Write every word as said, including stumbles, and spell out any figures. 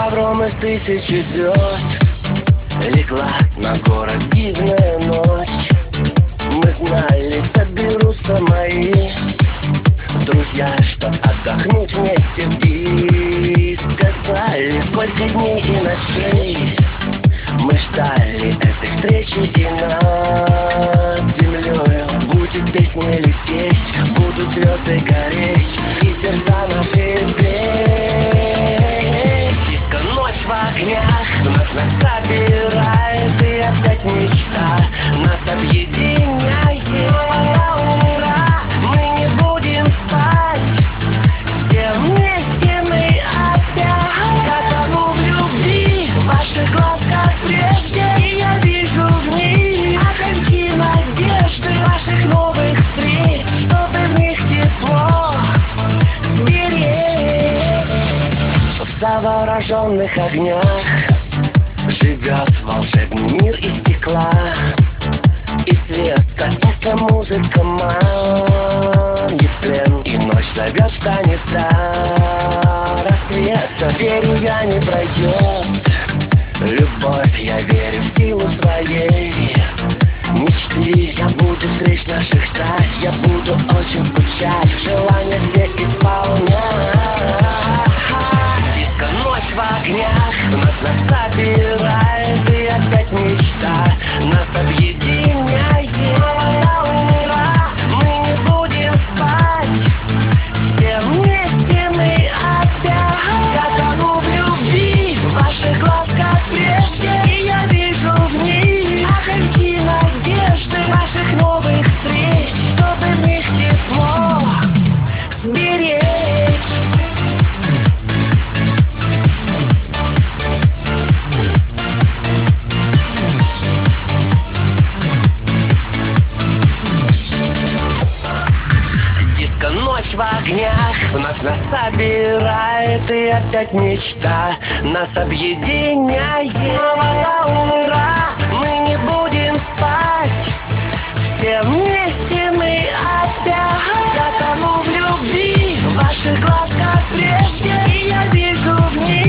ковром из тысячи звезд легла на город дивная ночь. Мы знали, соберутся мои друзья, чтоб отдохнуть вместе и сказали, сколько дней и ночей мы ждали этой встречи, и над землей будет песня лететь, будут звезды гореть и сердца наши петь. Диско-ночь в огнях вновь нас собирает, и опять мечта нас объединяет. Ура, мы не будем спать, все вместе мы опять. Я тону в любви ваших глаз, как прежде, и я вижу в них огоньки надежды ваших новых встреч, чтобы в них тепло сберечь. В завороженных огнях живет волшебный мир из стекла и света. Эта музыка манит в плен, и ночь зовет, станет до рассвета. Верю, я не пройдет любовь, я верю в силу своей мечты. Я буду встреч наших ждать, я буду очень скучать, желания все исполнять. Диско-ночь в огнях вновь нас собирает, и опять мечта нас объединяет. Ура, мы не будем спать, все вместе мы опять. Я тону в любви ваших глаз, как прежде, и я вижу в них огоньки надежды ваших новых встреч, чтобы в них тепло сберечь. Диско-ночь в огнях вновь нас собирает, и опять мечта нас объединяет. Ура, мы не будем спать, все вместе мы опять. Я тону в любви ваших глаз, как прежде, и я вижу в них